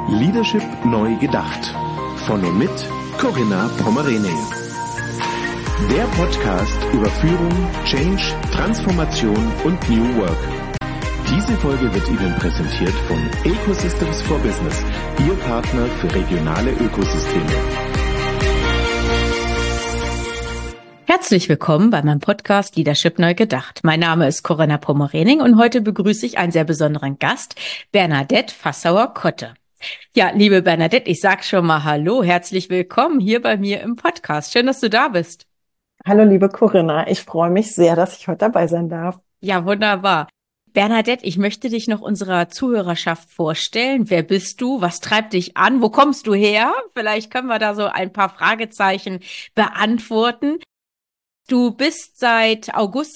Leadership neu gedacht. Von und mit Corinna Pommerening. Der Podcast über Führung, Change, Transformation und New Work. Diese Folge wird Ihnen präsentiert von Ecosystems for Business, Ihr Partner für regionale Ökosysteme. Herzlich willkommen bei meinem Podcast Leadership neu gedacht. Mein Name ist Corinna Pommerening und heute begrüße ich einen sehr besonderen Gast, Bernadette Fassauer-Kotte. Ja, liebe Bernadette, ich sag schon mal Hallo, herzlich willkommen hier bei mir im Podcast. Schön, dass du da bist. Hallo, liebe Corinna. Ich freue mich sehr, dass ich heute dabei sein darf. Ja, wunderbar. Bernadette, ich möchte dich noch unserer Zuhörerschaft vorstellen. Wer bist du? Was treibt dich an? Wo kommst du her? Vielleicht können wir da so ein paar Fragezeichen beantworten. Du bist seit August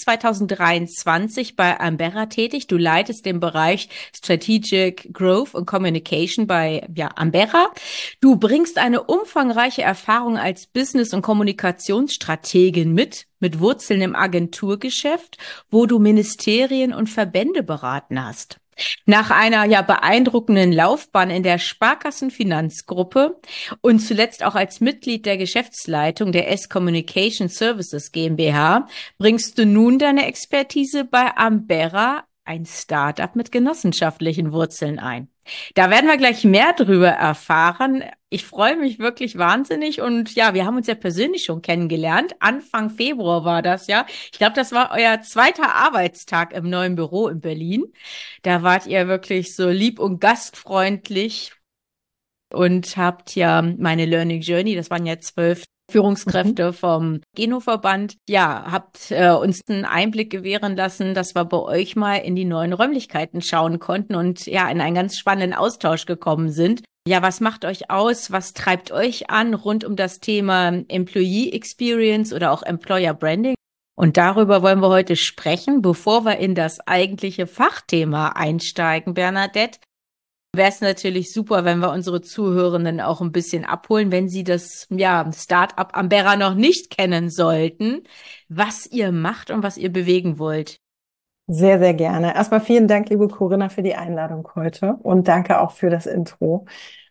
2023 bei Ambera tätig. Du leitest den Bereich Strategic Growth und Communication bei Ambera. Du bringst eine umfangreiche Erfahrung als Business- und Kommunikationsstrategin mit Wurzeln im Agenturgeschäft, wo du Ministerien und Verbände beraten hast. Nach einer beeindruckenden Laufbahn in der Sparkassenfinanzgruppe und zuletzt auch als Mitglied der Geschäftsleitung der S-Communication Services GmbH bringst du nun deine Expertise bei Ambera, ein Start-up mit genossenschaftlichen Wurzeln, ein. Da werden wir gleich mehr drüber erfahren. Ich freue mich wirklich wahnsinnig und ja, wir haben uns ja persönlich schon kennengelernt. Anfang Februar war das ja. Ich glaube, das war euer zweiter Arbeitstag im neuen Büro in Berlin. Da wart ihr wirklich so lieb und gastfreundlich und habt ja meine Learning Journey, das waren ja 12 Führungskräfte vom Geno-Verband, habt uns einen Einblick gewähren lassen, dass wir bei euch mal in die neuen Räumlichkeiten schauen konnten und in einen ganz spannenden Austausch gekommen sind. Ja, was macht euch aus? Was treibt euch an rund um das Thema Employee Experience oder auch Employer Branding? Und darüber wollen wir heute sprechen. Bevor wir in das eigentliche Fachthema einsteigen, Bernadette, wäre es natürlich super, wenn wir unsere Zuhörenden auch ein bisschen abholen, wenn sie das Start-up Ambera noch nicht kennen sollten, was ihr macht und was ihr bewegen wollt. Sehr, sehr gerne. Erstmal vielen Dank, liebe Corinna, für die Einladung heute und danke auch für das Intro,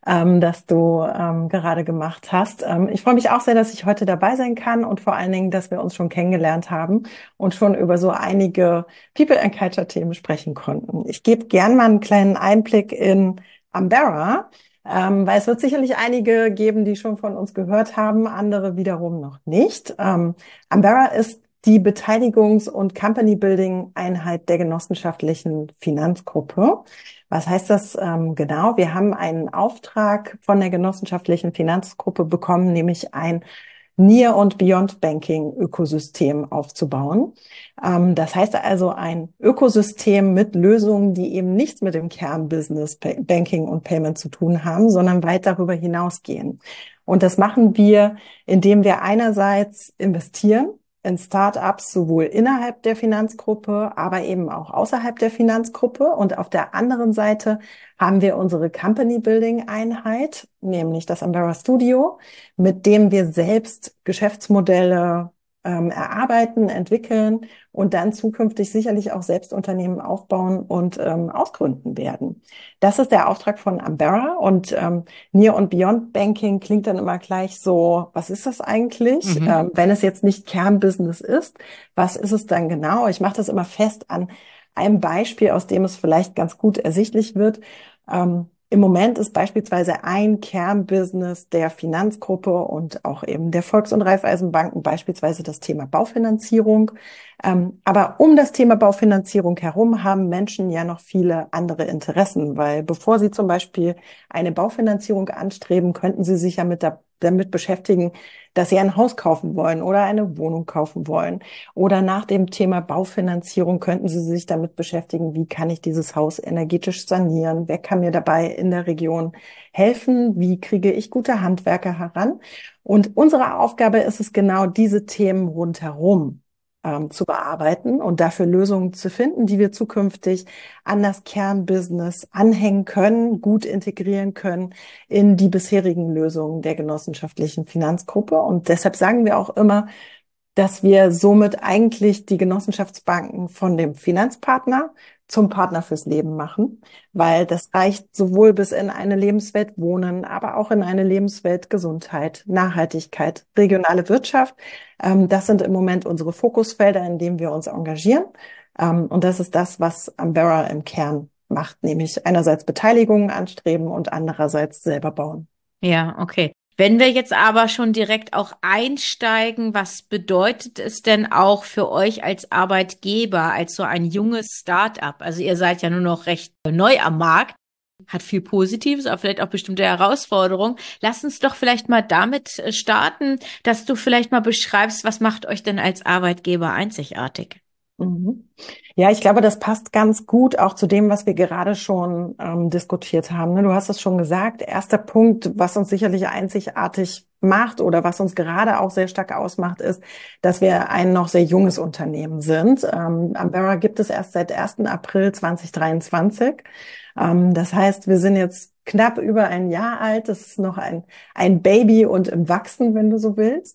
das du gerade gemacht hast. Ich freue mich auch sehr, dass ich heute dabei sein kann und vor allen Dingen, dass wir uns schon kennengelernt haben und schon über so einige People and Culture Themen sprechen konnten. Ich gebe gern mal einen kleinen Einblick in Ambera, weil es wird sicherlich einige geben, die schon von uns gehört haben, andere wiederum noch nicht. Ambera ist die Beteiligungs- und Company-Building-Einheit der genossenschaftlichen Finanzgruppe. Was heißt das genau? Wir haben einen Auftrag von der genossenschaftlichen Finanzgruppe bekommen, nämlich ein Near- und Beyond-Banking-Ökosystem aufzubauen. Das heißt also ein Ökosystem mit Lösungen, die eben nichts mit dem Kernbusiness Banking und Payment zu tun haben, sondern weit darüber hinausgehen. Und das machen wir, indem wir einerseits investieren in Startups sowohl innerhalb der Finanzgruppe, aber eben auch außerhalb der Finanzgruppe. Und auf der anderen Seite haben wir unsere Company Building Einheit, nämlich das Ambera Studio, mit dem wir selbst Geschäftsmodelle erarbeiten, entwickeln und dann zukünftig sicherlich auch selbst Unternehmen aufbauen und ausgründen werden. Das ist der Auftrag von Ambera und Near- und Beyond Banking klingt dann immer gleich so, was ist das eigentlich? Wenn es jetzt nicht Kernbusiness ist, was ist es dann genau? Ich mache das immer fest an einem Beispiel, aus dem es vielleicht ganz gut ersichtlich wird. Im Moment ist beispielsweise ein Kernbusiness der Finanzgruppe und auch eben der Volks- und Raiffeisenbanken beispielsweise das Thema Baufinanzierung. Aber um das Thema Baufinanzierung herum haben Menschen ja noch viele andere Interessen, weil bevor sie zum Beispiel eine Baufinanzierung anstreben, könnten sie sich ja damit beschäftigen, dass sie ein Haus kaufen wollen oder eine Wohnung kaufen wollen. Oder nach dem Thema Baufinanzierung könnten sie sich damit beschäftigen, wie kann ich dieses Haus energetisch sanieren? Wer kann mir dabei in der Region helfen? Wie kriege ich gute Handwerker heran? Und unsere Aufgabe ist es genau, diese Themen rundherum zu bearbeiten und dafür Lösungen zu finden, die wir zukünftig an das Kernbusiness anhängen können, gut integrieren können in die bisherigen Lösungen der genossenschaftlichen Finanzgruppe. Und deshalb sagen wir auch immer, dass wir somit eigentlich die Genossenschaftsbanken von dem Finanzpartner zum Partner fürs Leben machen, weil das reicht sowohl bis in eine Lebenswelt Wohnen, aber auch in eine Lebenswelt Gesundheit, Nachhaltigkeit, regionale Wirtschaft. Das sind im Moment unsere Fokusfelder, in denen wir uns engagieren. Und das ist das, was Ambera im Kern macht, nämlich einerseits Beteiligungen anstreben und andererseits selber bauen. Ja, okay. Wenn wir jetzt aber schon direkt auch einsteigen, was bedeutet es denn auch für euch als Arbeitgeber, als so ein junges Start-up? Also ihr seid ja nur noch recht neu am Markt, hat viel Positives, aber vielleicht auch bestimmte Herausforderungen. Lass uns doch vielleicht mal damit starten, dass du vielleicht mal beschreibst, was macht euch denn als Arbeitgeber einzigartig? Mhm. Ja, ich glaube, das passt ganz gut auch zu dem, was wir gerade schon diskutiert haben. Ne? Du hast es schon gesagt. Erster Punkt, was uns sicherlich einzigartig macht oder was uns gerade auch sehr stark ausmacht, ist, dass wir ein noch sehr junges Unternehmen sind. Ambera gibt es erst seit 1. April 2023. Das heißt, wir sind jetzt knapp über ein Jahr alt. Das ist noch ein Baby und im Wachsen, wenn du so willst.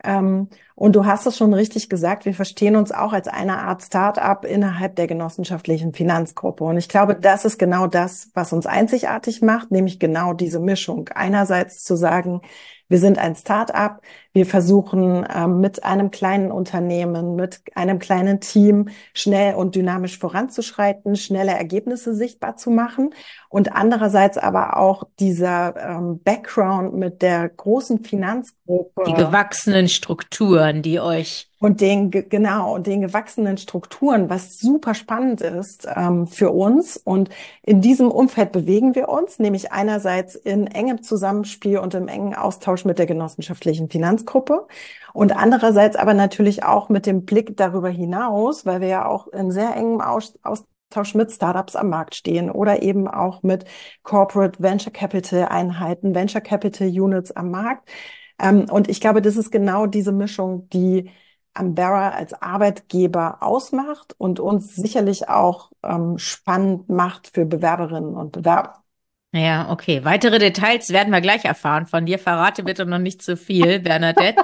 Und du hast es schon richtig gesagt, wir verstehen uns auch als eine Art Start-up innerhalb der genossenschaftlichen Finanzgruppe. Und ich glaube, das ist genau das, was uns einzigartig macht, nämlich genau diese Mischung. Einerseits zu sagen, wir sind ein Start-up, wir versuchen mit einem kleinen Unternehmen, mit einem kleinen Team schnell und dynamisch voranzuschreiten, schnelle Ergebnisse sichtbar zu machen und andererseits aber auch dieser Background mit der großen Die Finanzgruppe gewachsenen Strukturen, die euch und und den gewachsenen Strukturen, was super spannend ist für uns. Und in diesem Umfeld bewegen wir uns, nämlich einerseits in engem Zusammenspiel und im engen Austausch mit der genossenschaftlichen Finanzgruppe und andererseits aber natürlich auch mit dem Blick darüber hinaus, weil wir ja auch in sehr engem Austausch mit Startups am Markt stehen oder eben auch mit Corporate Venture Capital Einheiten, Venture Capital Units am Markt. Und ich glaube, das ist genau diese Mischung, die Ambera als Arbeitgeber ausmacht und uns sicherlich auch spannend macht für Bewerberinnen und Bewerber. Ja, okay. Weitere Details werden wir gleich erfahren von dir. Verrate bitte noch nicht zu viel, Bernadette.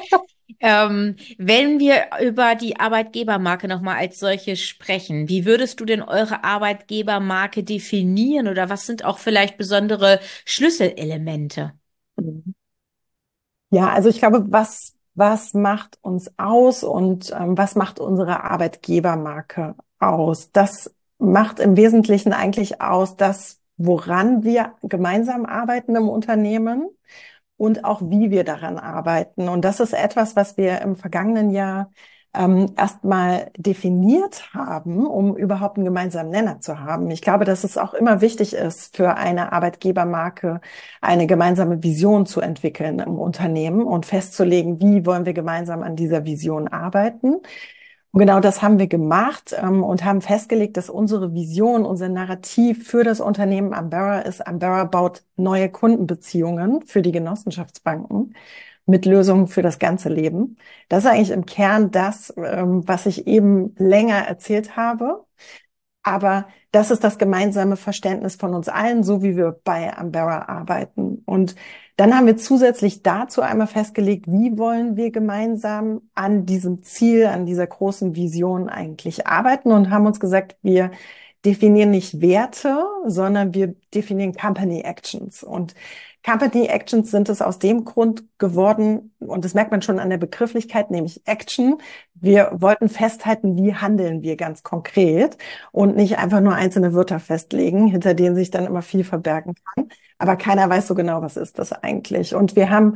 Wenn wir über die Arbeitgebermarke nochmal als solche sprechen, wie würdest du denn eure Arbeitgebermarke definieren oder was sind auch vielleicht besondere Schlüsselelemente? Ja, also ich glaube, was macht uns aus und was macht unsere Arbeitgebermarke aus? Das macht im Wesentlichen eigentlich aus, das, woran wir gemeinsam arbeiten im Unternehmen und auch wie wir daran arbeiten. Und das ist etwas, was wir im vergangenen Jahr erstmal definiert haben, um überhaupt einen gemeinsamen Nenner zu haben. Ich glaube, dass es auch immer wichtig ist, für eine Arbeitgebermarke eine gemeinsame Vision zu entwickeln im Unternehmen und festzulegen, wie wollen wir gemeinsam an dieser Vision arbeiten. Und genau das haben wir gemacht und haben festgelegt, dass unsere Vision, unser Narrativ für das Unternehmen Ambera ist, Ambera baut neue Kundenbeziehungen für die Genossenschaftsbanken mit Lösungen für das ganze Leben. Das ist eigentlich im Kern das, was ich eben länger erzählt habe. Aber das ist das gemeinsame Verständnis von uns allen, so wie wir bei Ambera arbeiten. Und dann haben wir zusätzlich dazu einmal festgelegt, wie wollen wir gemeinsam an diesem Ziel, an dieser großen Vision eigentlich arbeiten und haben uns gesagt, wir definieren nicht Werte, sondern wir definieren Company Actions. Und Company Actions sind es aus dem Grund geworden, und das merkt man schon an der Begrifflichkeit, nämlich Action. Wir wollten festhalten, wie handeln wir ganz konkret und nicht einfach nur einzelne Wörter festlegen, hinter denen sich dann immer viel verbergen kann. Aber keiner weiß so genau, was ist das eigentlich. Und wir haben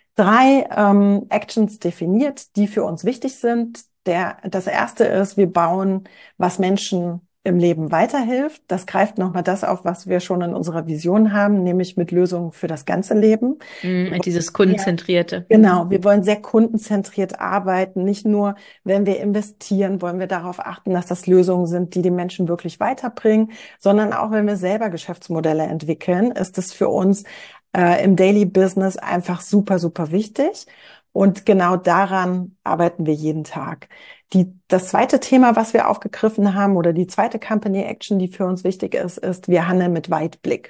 3 Actions definiert, die für uns wichtig sind. Das erste ist, wir bauen, was Menschen im Leben weiterhilft. Das greift nochmal das auf, was wir schon in unserer Vision haben, nämlich mit Lösungen für das ganze Leben. Dieses Kundenzentrierte. Genau, wir wollen sehr kundenzentriert arbeiten. Nicht nur, wenn wir investieren, wollen wir darauf achten, dass das Lösungen sind, die die Menschen wirklich weiterbringen, sondern auch wenn wir selber Geschäftsmodelle entwickeln, ist es für uns im Daily Business einfach super, super wichtig. Und genau daran arbeiten wir jeden Tag. Das zweite Thema, was wir aufgegriffen haben, oder die zweite Company Action, die für uns wichtig ist, ist, wir handeln mit Weitblick.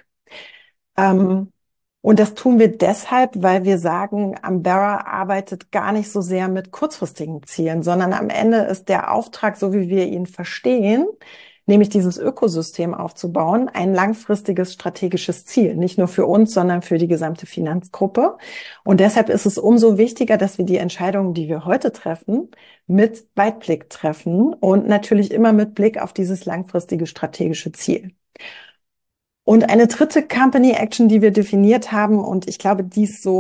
Und das tun wir deshalb, weil wir sagen, Ambera arbeitet gar nicht so sehr mit kurzfristigen Zielen, sondern am Ende ist der Auftrag, so wie wir ihn verstehen, nämlich dieses Ökosystem aufzubauen, ein langfristiges strategisches Ziel, nicht nur für uns, sondern für die gesamte Finanzgruppe. Und deshalb ist es umso wichtiger, dass wir die Entscheidungen, die wir heute treffen, mit Weitblick treffen und natürlich immer mit Blick auf dieses langfristige strategische Ziel. Und eine dritte Company Action, die wir definiert haben, und ich glaube,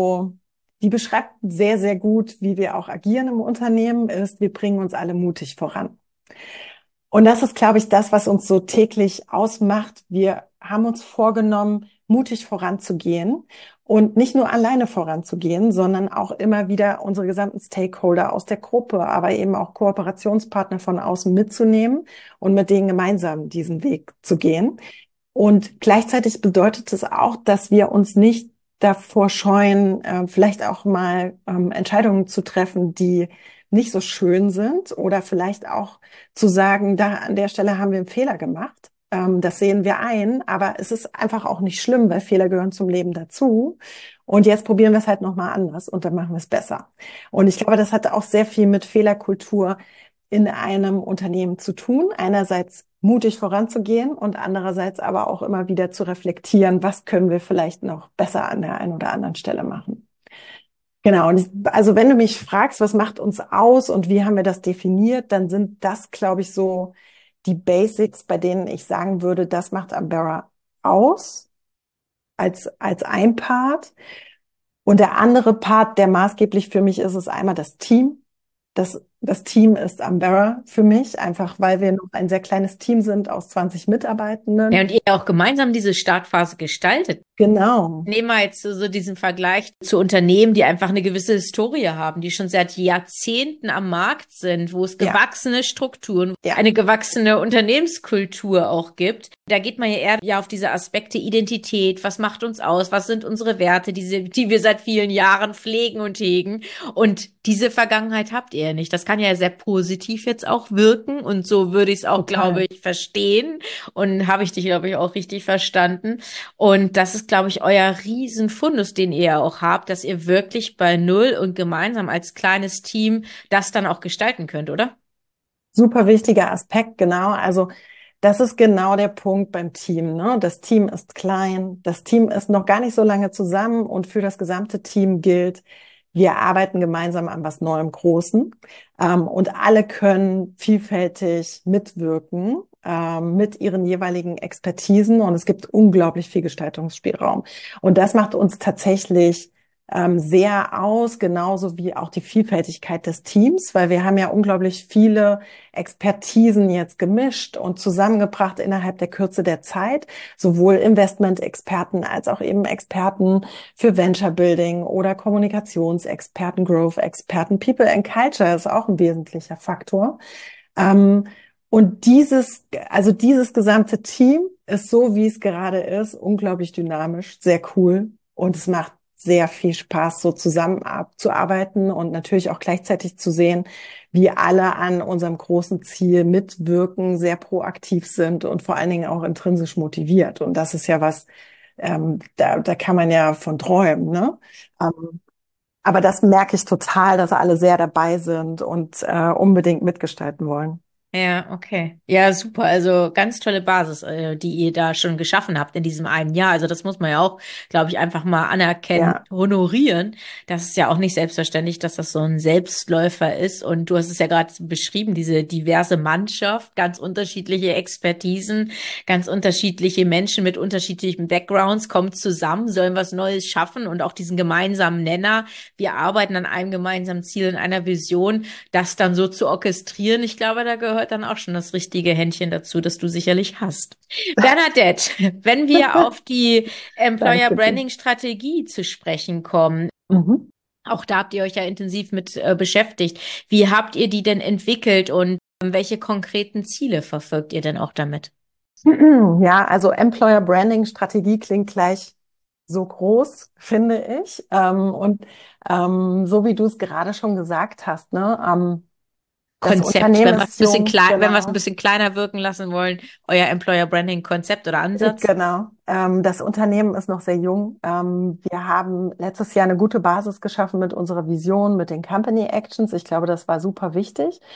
die beschreibt sehr, sehr gut, wie wir auch agieren im Unternehmen, ist, wir bringen uns alle mutig voran. Und das ist, glaube ich, das, was uns so täglich ausmacht. Wir haben uns vorgenommen, mutig voranzugehen und nicht nur alleine voranzugehen, sondern auch immer wieder unsere gesamten Stakeholder aus der Gruppe, aber eben auch Kooperationspartner von außen mitzunehmen und mit denen gemeinsam diesen Weg zu gehen. Und gleichzeitig bedeutet es auch, dass wir uns nicht davor scheuen, vielleicht auch mal Entscheidungen zu treffen, die nicht so schön sind oder vielleicht auch zu sagen, da an der Stelle haben wir einen Fehler gemacht. Das sehen wir ein, aber es ist einfach auch nicht schlimm, weil Fehler gehören zum Leben dazu. Und jetzt probieren wir es halt nochmal anders und dann machen wir es besser. Und ich glaube, das hat auch sehr viel mit Fehlerkultur in einem Unternehmen zu tun. Einerseits mutig voranzugehen und andererseits aber auch immer wieder zu reflektieren, was können wir vielleicht noch besser an der einen oder anderen Stelle machen. Genau. Und also wenn du mich fragst, was macht uns aus und wie haben wir das definiert, dann sind das, glaube ich, so die Basics, bei denen ich sagen würde, das macht Ambera aus als ein Part. Und der andere Part, der maßgeblich für mich ist, ist einmal das Team. Das Team ist Ambera für mich, einfach weil wir noch ein sehr kleines Team sind aus 20 Mitarbeitenden. Ja, und ihr auch gemeinsam diese Startphase gestaltet. Genau. Nehmen wir jetzt so diesen Vergleich zu Unternehmen, die einfach eine gewisse Historie haben, die schon seit Jahrzehnten am Markt sind, wo es gewachsene Strukturen, eine gewachsene Unternehmenskultur auch gibt. Da geht man ja eher auf diese Aspekte Identität, was macht uns aus, was sind unsere Werte, die wir seit vielen Jahren pflegen und hegen. Und diese Vergangenheit habt ihr ja nicht. Das kann ja sehr positiv jetzt auch wirken und so würde ich es auch, glaube ich, verstehen und habe ich dich, glaube ich, auch richtig verstanden. Und das ist, glaube ich, euer Riesenfundus, den ihr ja auch habt, dass ihr wirklich bei Null und gemeinsam als kleines Team das dann auch gestalten könnt, oder? Super wichtiger Aspekt, genau. Also das ist genau der Punkt beim Team, ne? Das Team ist klein, das Team ist noch gar nicht so lange zusammen und für das gesamte Team gilt, wir arbeiten gemeinsam an was Neuem, Großen, und alle können vielfältig mitwirken mit ihren jeweiligen Expertisen und es gibt unglaublich viel Gestaltungsspielraum. Und das macht uns tatsächlich sehr aus, genauso wie auch die Vielfältigkeit des Teams, weil wir haben ja unglaublich viele Expertisen jetzt gemischt und zusammengebracht innerhalb der Kürze der Zeit, sowohl Investment-Experten als auch eben Experten für Venture Building oder Kommunikationsexperten, Growth-Experten. People and Culture ist auch ein wesentlicher Faktor. Und dieses gesamte Team ist so, wie es gerade ist, unglaublich dynamisch, sehr cool und es macht sehr viel Spaß, so zusammen zu arbeiten und natürlich auch gleichzeitig zu sehen, wie alle an unserem großen Ziel mitwirken, sehr proaktiv sind und vor allen Dingen auch intrinsisch motiviert. Und das ist ja was, da kann man ja von träumen, ne? Aber das merke ich total, dass alle sehr dabei sind und unbedingt mitgestalten wollen. Ja, okay. Ja, super. Also ganz tolle Basis, die ihr da schon geschaffen habt in diesem einen Jahr. Also das muss man ja auch, glaube ich, einfach mal anerkennen, honorieren. Das ist ja auch nicht selbstverständlich, dass das so ein Selbstläufer ist. Und du hast es ja gerade beschrieben, diese diverse Mannschaft, ganz unterschiedliche Expertisen, ganz unterschiedliche Menschen mit unterschiedlichen Backgrounds kommen zusammen, sollen was Neues schaffen und auch diesen gemeinsamen Nenner. Wir arbeiten an einem gemeinsamen Ziel, in einer Vision, das dann so zu orchestrieren. Ich glaube, da gehört dann auch schon das richtige Händchen dazu, das du sicherlich hast. Bernadette, wenn wir auf die Employer Branding Strategie zu sprechen kommen, auch da habt ihr euch ja intensiv mit beschäftigt. Wie habt ihr die denn entwickelt und welche konkreten Ziele verfolgt ihr denn auch damit? Ja, also Employer Branding Strategie klingt gleich so groß, finde ich. So wie du es gerade schon gesagt hast, ne? Konzept, wenn wir es ein bisschen kleiner wirken lassen wollen, euer Employer Branding Konzept oder Ansatz? Genau. Das Unternehmen ist noch sehr jung. Wir haben letztes Jahr eine gute Basis geschaffen mit unserer Vision, mit den Company Actions. Ich glaube, das war super wichtig.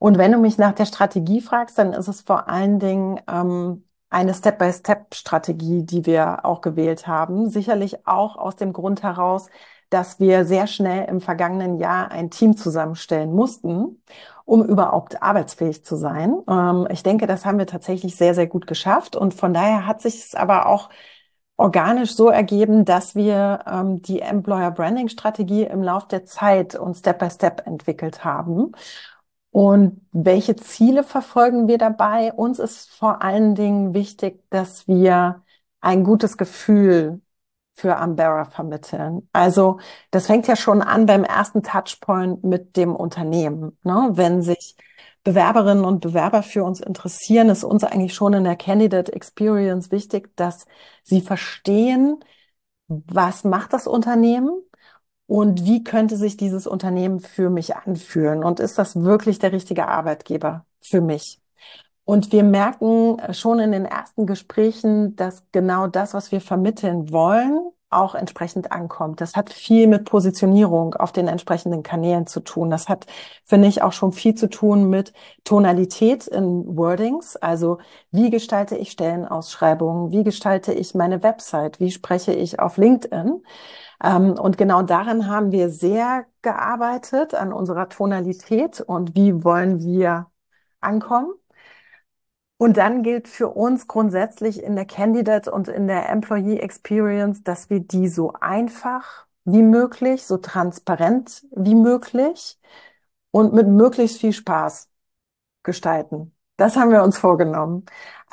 Und wenn du mich nach der Strategie fragst, dann ist es vor allen Dingen eine Step-by-Step-Strategie, die wir auch gewählt haben. Sicherlich auch aus dem Grund heraus, dass wir sehr schnell im vergangenen Jahr ein Team zusammenstellen mussten, um überhaupt arbeitsfähig zu sein. Ich denke, das haben wir tatsächlich sehr, sehr gut geschafft. Und von daher hat sich es aber auch organisch so ergeben, dass wir die Employer Branding Strategie im Lauf der Zeit und Step by Step entwickelt haben. Und welche Ziele verfolgen wir dabei? Uns ist vor allen Dingen wichtig, dass wir ein gutes Gefühl für Ambera vermitteln. Also das fängt ja schon an beim ersten Touchpoint mit dem Unternehmen. Ne? Wenn sich Bewerberinnen und Bewerber für uns interessieren, ist uns eigentlich schon in der Candidate Experience wichtig, dass sie verstehen, was macht das Unternehmen und wie könnte sich dieses Unternehmen für mich anfühlen und ist das wirklich der richtige Arbeitgeber für mich? Und wir merken schon in den ersten Gesprächen, dass genau das, was wir vermitteln wollen, auch entsprechend ankommt. Das hat viel mit Positionierung auf den entsprechenden Kanälen zu tun. Das hat, finde ich, auch schon viel zu tun mit Tonalität in Wordings. Also wie gestalte ich Stellenausschreibungen? Wie gestalte ich meine Website? Wie spreche ich auf LinkedIn? Und genau daran haben wir sehr gearbeitet, an unserer Tonalität und wie wollen wir ankommen. Und dann gilt für uns grundsätzlich in der Candidate und in der Employee Experience, dass wir die so einfach wie möglich, so transparent wie möglich und mit möglichst viel Spaß gestalten. Das haben wir uns vorgenommen.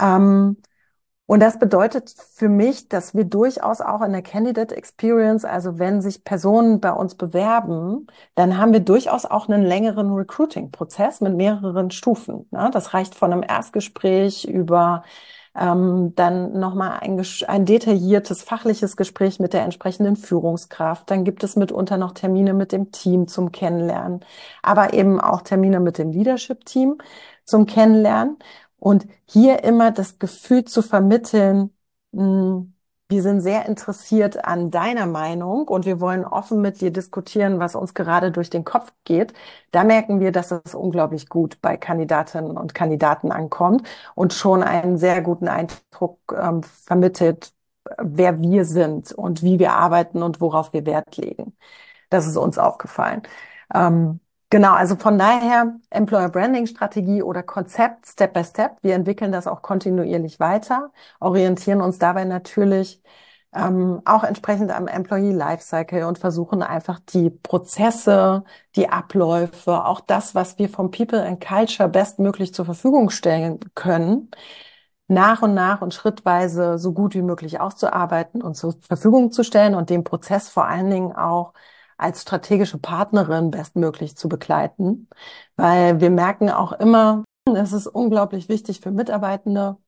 Und das bedeutet für mich, dass wir durchaus auch in der Candidate Experience, also wenn sich Personen bei uns bewerben, dann haben wir durchaus auch einen längeren Recruiting-Prozess mit mehreren Stufen. Ne? Das reicht von einem Erstgespräch über dann nochmal ein detailliertes fachliches Gespräch mit der entsprechenden Führungskraft. Dann gibt es mitunter noch Termine mit dem Team zum Kennenlernen, aber eben auch Termine mit dem Leadership-Team zum Kennenlernen. Und hier immer das Gefühl zu vermitteln, wir sind sehr interessiert an deiner Meinung und wir wollen offen mit dir diskutieren, was uns gerade durch den Kopf geht. Da merken wir, dass es unglaublich gut bei Kandidatinnen und Kandidaten ankommt und schon einen sehr guten Eindruck vermittelt, wer wir sind und wie wir arbeiten und worauf wir Wert legen. Das ist uns aufgefallen. Genau, also von daher Employer Branding Strategie oder Konzept Step by Step. Wir entwickeln das auch kontinuierlich weiter, orientieren uns dabei natürlich auch entsprechend am Employee Lifecycle und versuchen einfach die Prozesse, die Abläufe, auch das, was wir vom People and Culture bestmöglich zur Verfügung stellen können, nach und schrittweise so gut wie möglich auszuarbeiten und zur Verfügung zu stellen und den Prozess vor allen Dingen auch als strategische Partnerin bestmöglich zu begleiten, weil wir merken auch immer, es ist unglaublich wichtig für Mitarbeitende,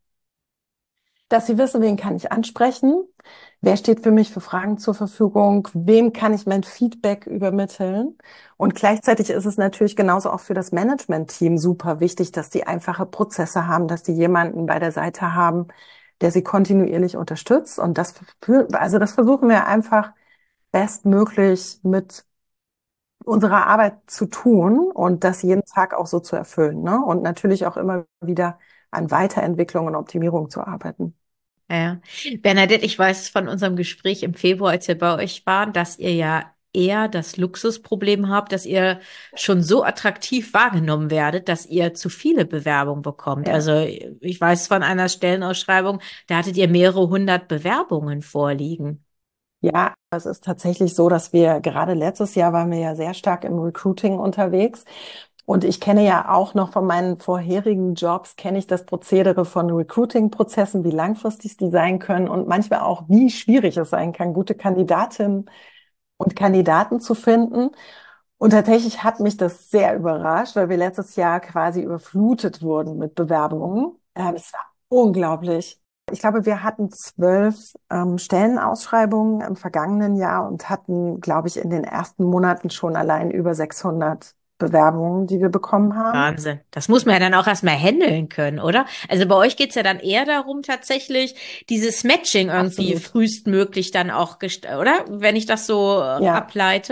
dass sie wissen, wen kann ich ansprechen, wer steht für mich für Fragen zur Verfügung, wem kann ich mein Feedback übermitteln. Und gleichzeitig ist es natürlich genauso auch für das Management-Team super wichtig, dass die einfache Prozesse haben, dass die jemanden bei der Seite haben, der sie kontinuierlich unterstützt. Und das versuchen wir einfach bestmöglich mit unserer Arbeit zu tun und das jeden Tag auch so zu erfüllen, ne? Und natürlich auch immer wieder an Weiterentwicklung und Optimierung zu arbeiten. Ja. Bernadette, ich weiß von unserem Gespräch im Februar, als wir bei euch waren, dass ihr ja eher das Luxusproblem habt, dass ihr schon so attraktiv wahrgenommen werdet, dass ihr zu viele Bewerbungen bekommt. Ja. Also ich weiß von einer Stellenausschreibung, da hattet ihr mehrere hundert Bewerbungen vorliegen. Ja, es ist tatsächlich so, dass wir gerade letztes Jahr waren wir ja sehr stark im Recruiting unterwegs. Und ich kenne ja auch noch von meinen vorherigen Jobs, kenne ich das Prozedere von Recruiting-Prozessen, wie langfristig die sein können und manchmal auch, wie schwierig es sein kann, gute Kandidatinnen und Kandidaten zu finden. Und tatsächlich hat mich das sehr überrascht, weil wir letztes Jahr quasi überflutet wurden mit Bewerbungen. Es war unglaublich. Ich glaube, wir hatten 12 Stellenausschreibungen im vergangenen Jahr und hatten, glaube ich, in den ersten Monaten schon allein über 600 Bewerbungen, die wir bekommen haben. Wahnsinn. Das muss man ja dann auch erstmal handeln können, oder? Also bei euch geht's ja dann eher darum, tatsächlich dieses Matching irgendwie Absolut. frühestmöglich dann auch, oder? Wenn ich das so Ja. ableite.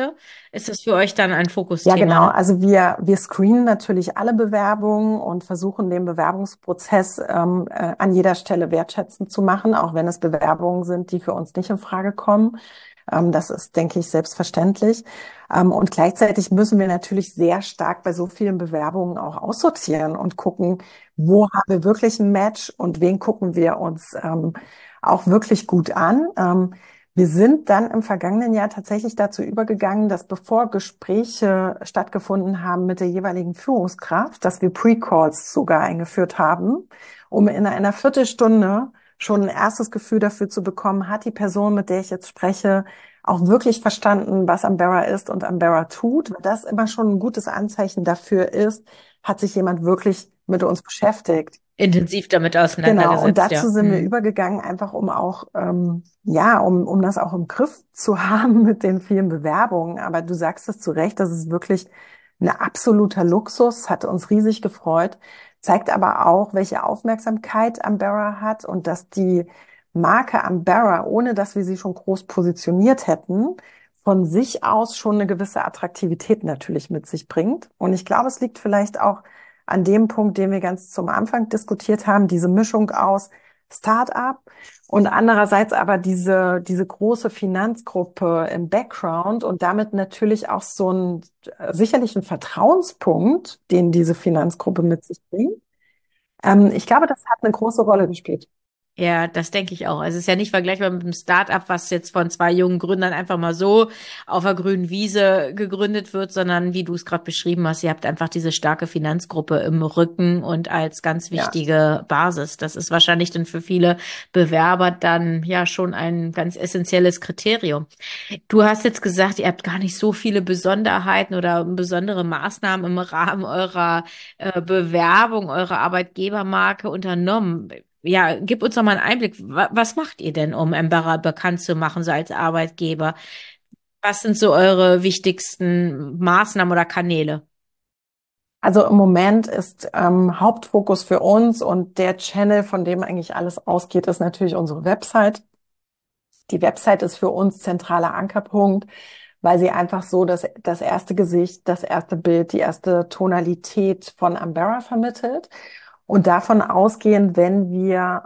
ist das für euch dann ein Ja, Fokusthema, genau. ne? Also wir screenen natürlich alle Bewerbungen und versuchen den Bewerbungsprozess an jeder Stelle wertschätzend zu machen, auch wenn es Bewerbungen sind, die für uns nicht in Frage kommen. Das ist, denke ich, selbstverständlich. Und gleichzeitig müssen wir natürlich sehr stark bei so vielen Bewerbungen auch aussortieren und gucken, wo haben wir wirklich ein Match und wen gucken wir uns auch wirklich gut an. Wir sind dann im vergangenen Jahr tatsächlich dazu übergegangen, dass bevor Gespräche stattgefunden haben mit der jeweiligen Führungskraft, dass wir Pre-Calls sogar eingeführt haben, um in einer Viertelstunde schon ein erstes Gefühl dafür zu bekommen, hat die Person, mit der ich jetzt spreche, auch wirklich verstanden, was Ambera ist und Ambera tut, weil das immer schon ein gutes Anzeichen dafür ist, hat sich jemand wirklich mit uns beschäftigt. Intensiv damit Genau, und auseinandergesetzt, dazu ja. sind wir übergegangen, einfach um auch, ja, um das auch im Griff zu haben mit den vielen Bewerbungen. Aber du sagst es zu Recht, das ist wirklich ein absoluter Luxus, hat uns riesig gefreut, zeigt aber auch, welche Aufmerksamkeit Ambera hat und dass die Marke Ambera, ohne dass wir sie schon groß positioniert hätten, von sich aus schon eine gewisse Attraktivität natürlich mit sich bringt. Und ich glaube, es liegt vielleicht auch an dem Punkt, den wir ganz zum Anfang diskutiert haben, diese Mischung aus Start-up und andererseits aber diese große Finanzgruppe im Background und damit natürlich auch so ein sicherlich ein Vertrauenspunkt, den diese Finanzgruppe mit sich bringt. Ich glaube, das hat eine große Rolle gespielt. Ja, das denke ich auch. Also es ist ja nicht vergleichbar mit einem Start-up, was jetzt von zwei jungen Gründern einfach mal so auf der grünen Wiese gegründet wird, sondern wie du es gerade beschrieben hast, ihr habt einfach diese starke Finanzgruppe im Rücken und als ganz Ja. wichtige Basis. Das ist wahrscheinlich dann für viele Bewerber dann ja schon ein ganz essentielles Kriterium. Du hast jetzt gesagt, ihr habt gar nicht so viele Besonderheiten oder besondere Maßnahmen im Rahmen eurer Bewerbung, eurer Arbeitgebermarke unternommen. Ja, gib uns doch mal einen Einblick. Was macht ihr denn, um Embera bekannt zu machen, so als Arbeitgeber? Was sind so eure wichtigsten Maßnahmen oder Kanäle? Also im Moment ist Hauptfokus für uns und der Channel, von dem eigentlich alles ausgeht, ist natürlich unsere Website. Die Website ist für uns zentraler Ankerpunkt, weil sie einfach so das erste Gesicht, das erste Bild, die erste Tonalität von Ambera vermittelt. Und davon ausgehend, wenn wir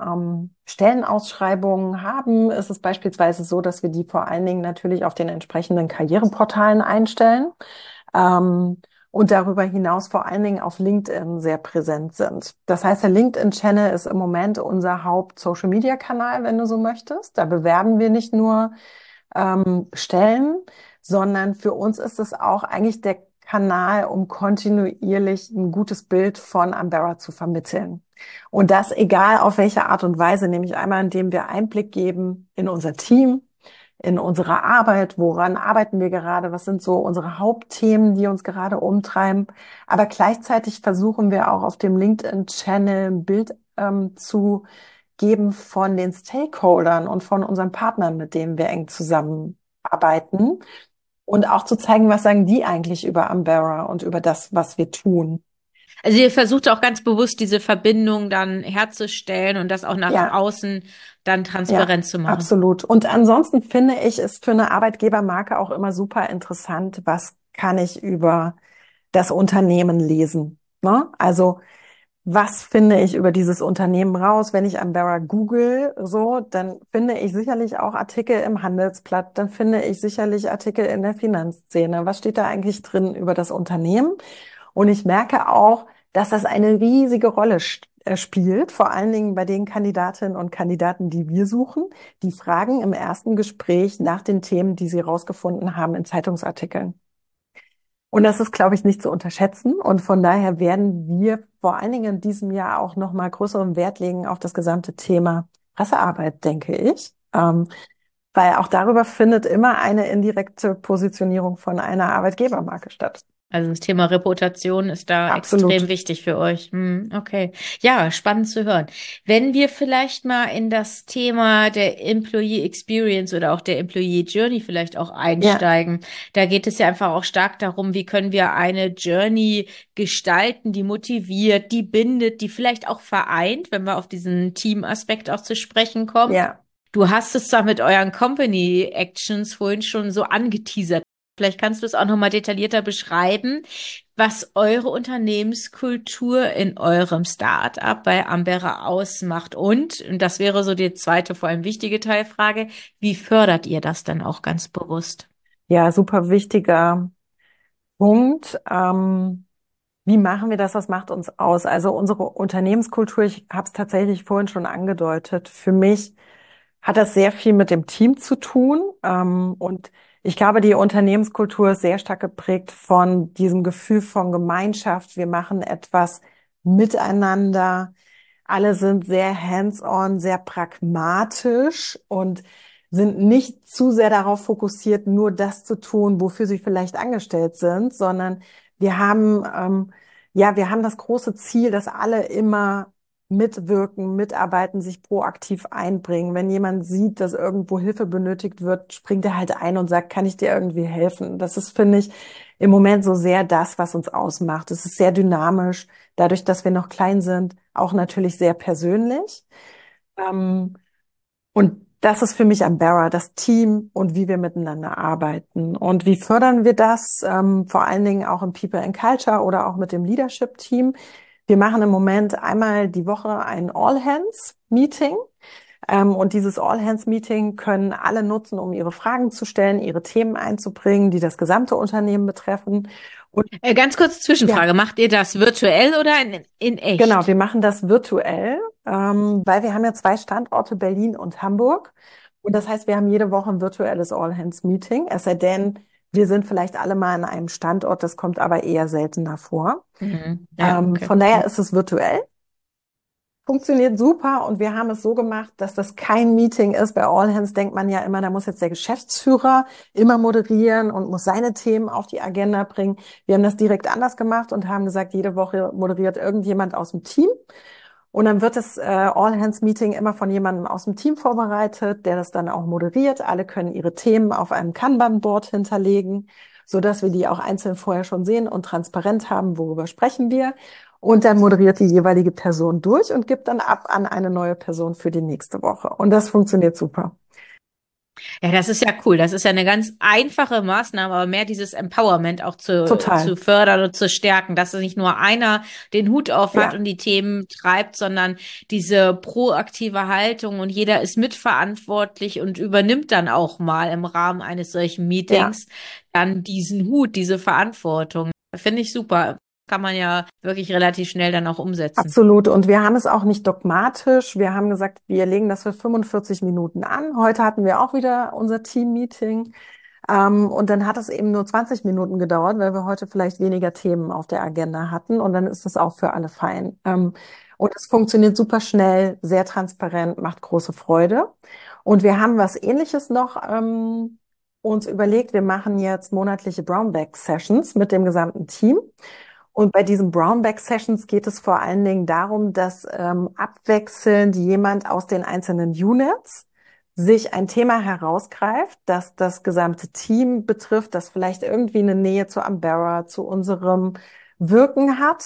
Stellenausschreibungen haben, ist es beispielsweise so, dass wir die vor allen Dingen natürlich auf den entsprechenden Karriereportalen einstellen. Ähm, und darüber hinaus vor allen Dingen auf LinkedIn sehr präsent sind. Das heißt, der LinkedIn-Channel ist im Moment unser Haupt-Social-Media-Kanal, wenn du so möchtest. Da bewerben wir nicht nur Stellen, sondern für uns ist es auch eigentlich der Kanal, um kontinuierlich ein gutes Bild von Ambera zu vermitteln. Und das egal auf welche Art und Weise, nämlich einmal, indem wir Einblick geben in unser Team, in unsere Arbeit, woran arbeiten wir gerade, was sind so unsere Hauptthemen, die uns gerade umtreiben. Aber gleichzeitig versuchen wir auch auf dem LinkedIn-Channel ein Bild zu geben von den Stakeholdern und von unseren Partnern, mit denen wir eng zusammenarbeiten und auch zu zeigen, was sagen die eigentlich über Ambera und über das, was wir tun. Also ihr versucht auch ganz bewusst diese Verbindung dann herzustellen und das auch nach Ja, außen dann ja, transparent zu machen. absolut. Und ansonsten finde ich, ist für eine Arbeitgebermarke auch immer super interessant, was kann ich über das Unternehmen lesen, ne? Also was finde ich über dieses Unternehmen raus? Wenn ich Ambera google, so, dann finde ich sicherlich auch Artikel im Handelsblatt, dann finde ich sicherlich Artikel in der Finanzszene. Was steht da eigentlich drin über das Unternehmen? Und ich merke auch, dass das eine riesige Rolle spielt, vor allen Dingen bei den Kandidatinnen und Kandidaten, die wir suchen. Die fragen im ersten Gespräch nach den Themen, die sie rausgefunden haben in Zeitungsartikeln. Und das ist, glaube ich, nicht zu unterschätzen. Und von daher werden wir vor allen Dingen in diesem Jahr auch noch mal größeren Wert legen auf das gesamte Thema Pressearbeit, denke ich. Weil auch darüber findet immer eine indirekte Positionierung von einer Arbeitgebermarke statt. Also das Thema Reputation ist da extrem Absolut. wichtig für euch. Okay. Ja, spannend zu hören. Wenn wir vielleicht mal in das Thema der Employee Experience oder auch der Employee Journey vielleicht auch Ja, einsteigen, da geht es ja einfach auch stark darum, wie können wir eine Journey gestalten, die motiviert, die bindet, die vielleicht auch vereint, wenn wir auf diesen Team-Aspekt auch zu sprechen kommen. ja. Du hast es zwar mit euren Company Actions vorhin schon so angeteasert. vielleicht kannst du es auch nochmal detaillierter beschreiben, was eure Unternehmenskultur in eurem Start-up bei Ambera ausmacht. Und das wäre so die zweite, vor allem wichtige Teilfrage, wie fördert ihr das dann auch ganz bewusst? Ja, super wichtiger Punkt. Wie machen wir das? Was macht uns aus? Also unsere Unternehmenskultur, ich habe es tatsächlich vorhin schon angedeutet, für mich hat das sehr viel mit dem Team zu tun. Und ich glaube, die Unternehmenskultur ist sehr stark geprägt von diesem Gefühl von Gemeinschaft. Wir machen etwas miteinander. Alle sind sehr hands-on, sehr pragmatisch und sind nicht zu sehr darauf fokussiert, nur das zu tun, wofür sie vielleicht angestellt sind, sondern wir haben, wir haben das große Ziel, dass alle immer mitwirken, mitarbeiten, sich proaktiv einbringen. Wenn jemand sieht, dass irgendwo Hilfe benötigt wird, springt er halt ein und sagt, kann ich dir irgendwie helfen? Das ist, finde ich, im Moment so sehr das, was uns ausmacht. Es ist sehr dynamisch, dadurch, dass wir noch klein sind, auch natürlich sehr persönlich. Ähm, und das ist für mich Ambera, das Team und wie wir miteinander arbeiten. Und wie fördern wir das? Vor allen Dingen auch im People and Culture oder auch mit dem Leadership-Team. Wir machen im Moment einmal die Woche ein All-Hands-Meeting. Und dieses All-Hands-Meeting können alle nutzen, um ihre Fragen zu stellen, ihre Themen einzubringen, die das gesamte Unternehmen betreffen. Und Ganz kurz ja, Zwischenfrage. Macht ihr das virtuell oder in genau, wir echt? machen das virtuell, weil wir haben ja zwei Standorte, Berlin und Hamburg. Und das heißt, wir haben jede Woche ein virtuelles All-Hands-Meeting. Es sei denn, wir sind vielleicht alle mal an einem Standort, das kommt aber eher seltener vor. Mhm. Ja, okay. Von daher ist es virtuell. Funktioniert super und wir haben es so gemacht, dass das kein Meeting ist. Bei All Hands denkt man ja immer, da muss jetzt der Geschäftsführer immer moderieren und muss seine Themen auf die Agenda bringen. Wir haben das direkt anders gemacht und haben gesagt, jede Woche moderiert irgendjemand aus dem Team. Und dann wird das All Hands Meeting immer von jemandem aus dem Team vorbereitet, der das dann auch moderiert. Alle können ihre Themen auf einem Kanban-Board hinterlegen, so dass wir die auch einzeln vorher schon sehen und transparent haben, worüber sprechen wir. Und dann moderiert die jeweilige Person durch und gibt dann ab an eine neue Person für die nächste Woche. Und das funktioniert super. Ja, das ist ja cool. Das ist ja eine ganz einfache Maßnahme, aber mehr dieses Empowerment auch zu Total. fördern und zu stärken, dass nicht nur einer den Hut auf hat Ja, und die Themen treibt, sondern diese proaktive Haltung und jeder ist mitverantwortlich und übernimmt dann auch mal im Rahmen eines solchen ja. Meetings dann diesen Hut, diese Verantwortung. Finde ich super. Kann man ja wirklich relativ schnell dann auch umsetzen. Absolut. Und wir haben es auch nicht dogmatisch. Wir haben gesagt, wir legen das für 45 Minuten an. Heute hatten wir auch wieder unser Team-Meeting. Und dann hat es eben nur 20 Minuten gedauert, weil wir heute vielleicht weniger Themen auf der Agenda hatten. Und dann ist das auch für alle fein. Und es funktioniert super schnell, sehr transparent, macht große Freude. Und wir haben was Ähnliches noch uns überlegt. Wir machen jetzt monatliche Brownback-Sessions mit dem gesamten Team. Und bei diesen Brownback-Sessions geht es vor allen Dingen darum, dass abwechselnd jemand aus den einzelnen Units sich ein Thema herausgreift, das das gesamte Team betrifft, das vielleicht irgendwie eine Nähe zu Ambera, zu unserem Wirken hat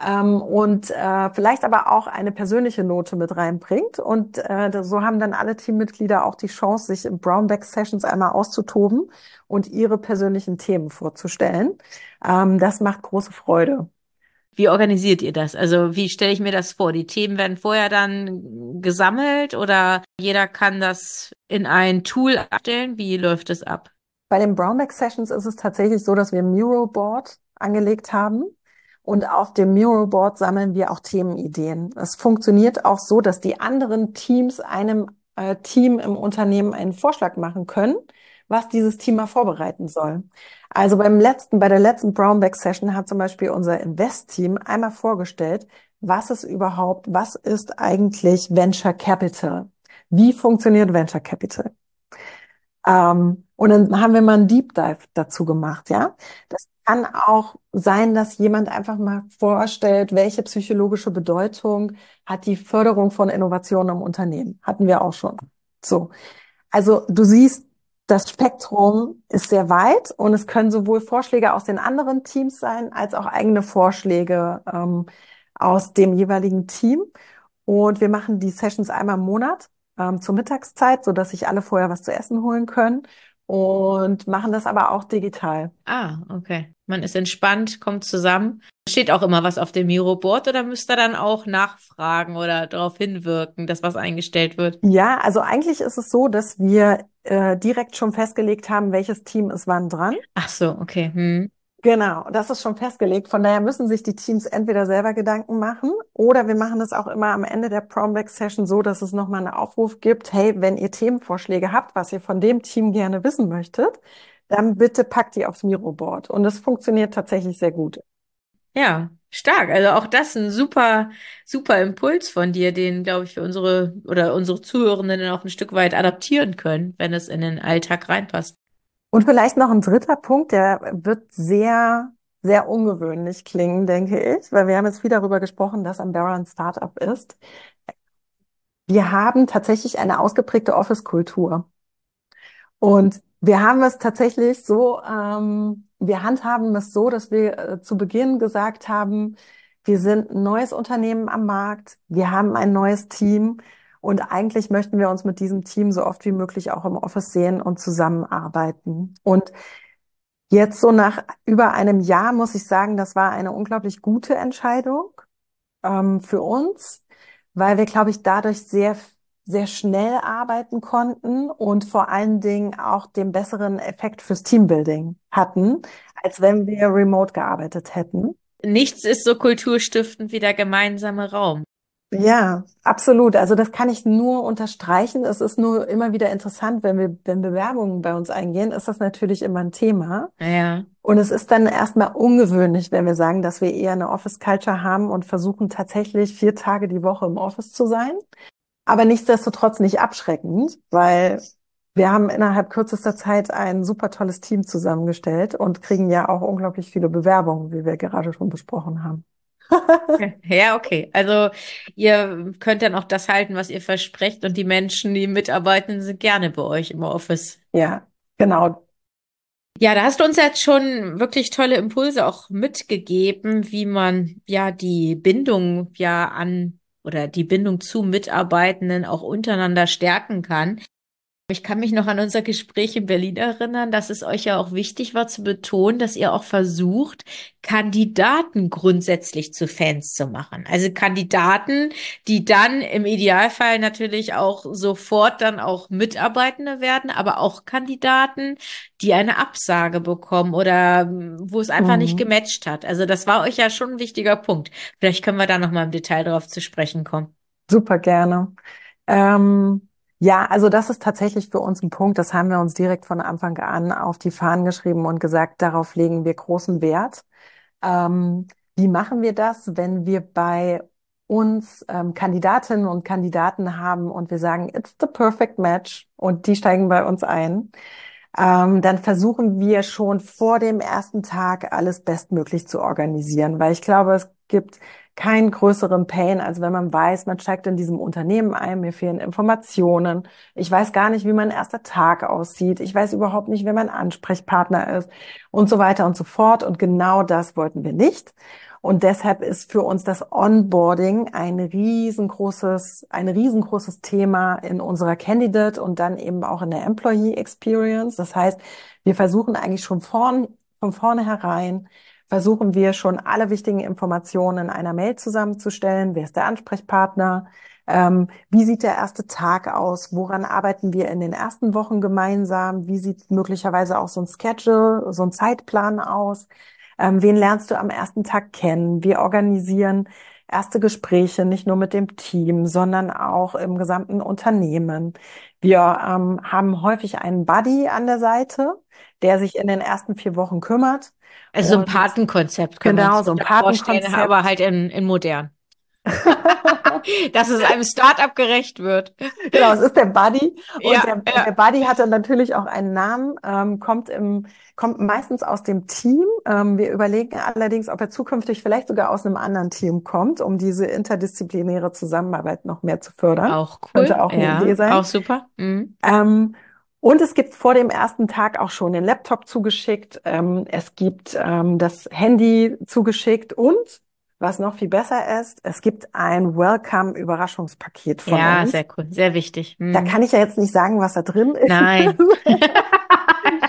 und vielleicht aber auch eine persönliche Note mit reinbringt. Und so haben dann alle Teammitglieder auch die Chance, sich in Brownback-Sessions einmal auszutoben und ihre persönlichen Themen vorzustellen. Das macht große Freude. Wie organisiert ihr das? Also wie stelle ich mir das vor? Die Themen werden vorher dann gesammelt oder jeder kann das in ein Tool abstellen? Wie läuft es ab? Bei den Brownback Sessions ist es tatsächlich so, dass wir ein Miro Board angelegt haben. Und auf dem Miro Board sammeln wir auch Themenideen. Es funktioniert auch so, dass die anderen Teams einem Team im Unternehmen einen Vorschlag machen können, was dieses Team mal vorbereiten soll. Also bei der letzten Brownback Session hat zum Beispiel unser Invest-Team einmal vorgestellt, was ist eigentlich Venture Capital? Wie funktioniert Venture Capital? Und dann haben wir mal einen Deep Dive dazu gemacht, ja. Das kann auch sein, dass jemand einfach mal vorstellt, welche psychologische Bedeutung hat die Förderung von Innovationen im Unternehmen. Hatten wir auch schon. So. Also du siehst, das Spektrum ist sehr weit und es können sowohl Vorschläge aus den anderen Teams sein, als auch eigene Vorschläge aus dem jeweiligen Team. Und wir machen die Sessions einmal im Monat zur Mittagszeit, so dass sich alle vorher was zu essen holen können. und machen das aber auch digital. Ah, okay. Man ist entspannt, kommt zusammen. Steht auch immer was auf dem Miro-Board oder müsst ihr dann auch nachfragen oder darauf hinwirken, dass was eingestellt wird? Ja, also eigentlich ist es so, dass wir direkt schon festgelegt haben, welches Team ist wann dran. Ach so, okay. Hm. Genau, das ist schon festgelegt. Von daher müssen sich die Teams entweder selber Gedanken machen oder wir machen es auch immer am Ende der Promback-Session so, dass es nochmal einen Aufruf gibt. Hey, wenn ihr Themenvorschläge habt, was ihr von dem Team gerne wissen möchtet, dann bitte packt die aufs Miro-Board. Und das funktioniert tatsächlich sehr gut. Ja, stark. Also auch das ein super, super Impuls von dir, den, glaube ich, für unsere Zuhörenden dann auch ein Stück weit adaptieren können, wenn es in den Alltag reinpasst. Und vielleicht noch ein dritter Punkt, der wird sehr, sehr ungewöhnlich klingen, denke ich, weil wir haben jetzt viel darüber gesprochen, dass Ambera ein Startup ist. Wir haben tatsächlich eine ausgeprägte Office-Kultur. Und wir haben es tatsächlich so, wir handhaben es so, dass wir zu Beginn gesagt haben, wir sind ein neues Unternehmen am Markt, wir haben ein neues Team und eigentlich möchten wir uns mit diesem Team so oft wie möglich auch im Office sehen und zusammenarbeiten. Und jetzt so nach über einem Jahr muss ich sagen, das war eine unglaublich gute Entscheidung für uns, weil wir, glaube ich, dadurch sehr, sehr schnell arbeiten konnten und vor allen Dingen auch den besseren Effekt fürs Teambuilding hatten, als wenn wir remote gearbeitet hätten. Nichts ist so kulturstiftend wie der gemeinsame Raum. Ja, absolut. Also das kann ich nur unterstreichen. Es ist nur immer wieder interessant, wenn Bewerbungen bei uns eingehen, ist das natürlich immer ein Thema. Ja. Und es ist dann erstmal ungewöhnlich, wenn wir sagen, dass wir eher eine Office Culture haben und versuchen tatsächlich 4 Tage die Woche im Office zu sein. Aber nichtsdestotrotz nicht abschreckend, weil wir haben innerhalb kürzester Zeit ein super tolles Team zusammengestellt und kriegen ja auch unglaublich viele Bewerbungen, wie wir gerade schon besprochen haben. Ja, okay. Also ihr könnt dann auch das halten, was ihr versprecht und die Menschen, die Mitarbeitenden sind gerne bei euch im Office. Ja, genau. Ja, da hast du uns jetzt schon wirklich tolle Impulse auch mitgegeben, wie man ja die Bindung ja an oder die Bindung zu Mitarbeitenden auch untereinander stärken kann. Ich kann mich noch an unser Gespräch in Berlin erinnern, dass es euch ja auch wichtig war zu betonen, dass ihr auch versucht, Kandidaten grundsätzlich zu Fans zu machen. Also Kandidaten, die dann im Idealfall natürlich auch sofort dann auch Mitarbeitende werden, aber auch Kandidaten, die eine Absage bekommen oder wo es einfach nicht Mhm. gematcht hat. Also das war euch ja schon ein wichtiger Punkt. Vielleicht können wir da noch mal im Detail darauf zu sprechen kommen. Super gerne. Ähm, ja, also das ist tatsächlich für uns ein Punkt, das haben wir uns direkt von Anfang an auf die Fahnen geschrieben und gesagt, darauf legen wir großen Wert. Ähm, wie machen wir das, wenn wir bei uns Kandidatinnen und Kandidaten haben und wir sagen, it's the perfect match und die steigen bei uns ein? Dann versuchen wir schon vor dem ersten Tag alles bestmöglich zu organisieren, weil ich glaube, es gibt keinen größeren Pain, als wenn man weiß, man steigt in diesem Unternehmen ein, mir fehlen Informationen, ich weiß gar nicht, wie mein erster Tag aussieht, ich weiß überhaupt nicht, wer mein Ansprechpartner ist und so weiter und so fort. Und genau das wollten wir nicht. Und deshalb ist für uns das Onboarding ein riesengroßes Thema in unserer Candidate und dann eben auch in der Employee Experience. Das heißt, wir versuchen eigentlich schon von vornherein, versuchen wir schon alle wichtigen Informationen in einer Mail zusammenzustellen. Wer ist der Ansprechpartner? Wie sieht der erste Tag aus? Woran arbeiten wir in den ersten Wochen gemeinsam? Wie sieht möglicherweise auch so ein Schedule, so ein Zeitplan aus? Wen lernst du am ersten Tag kennen? Wir organisieren erste Gespräche, nicht nur mit dem Team, sondern auch im gesamten Unternehmen. Wir haben häufig einen Buddy an der Seite, der sich in den ersten 4 Wochen kümmert. Also so ein Und Patenkonzept können wir genau, uns so ein da vorstellen, aber Patenkonzept. halt in modern. Dass es einem Start-up gerecht wird. Genau, es ist der Buddy und Ja, der ja. Buddy hat dann natürlich auch einen Namen, kommt meistens aus dem Team. Wir überlegen allerdings, ob er zukünftig vielleicht sogar aus einem anderen Team kommt, um diese interdisziplinäre Zusammenarbeit noch mehr zu fördern. Auch Könnte cool. auch eine Idee Ja, auch sein. super. Mhm. Und es gibt vor dem ersten Tag auch schon den Laptop zugeschickt. Es gibt das Handy zugeschickt und was noch viel besser ist, es gibt ein Welcome-Überraschungspaket von Ja, uns. sehr cool. Sehr wichtig. Da Mhm. kann ich ja jetzt nicht sagen, was da drin ist. Nein.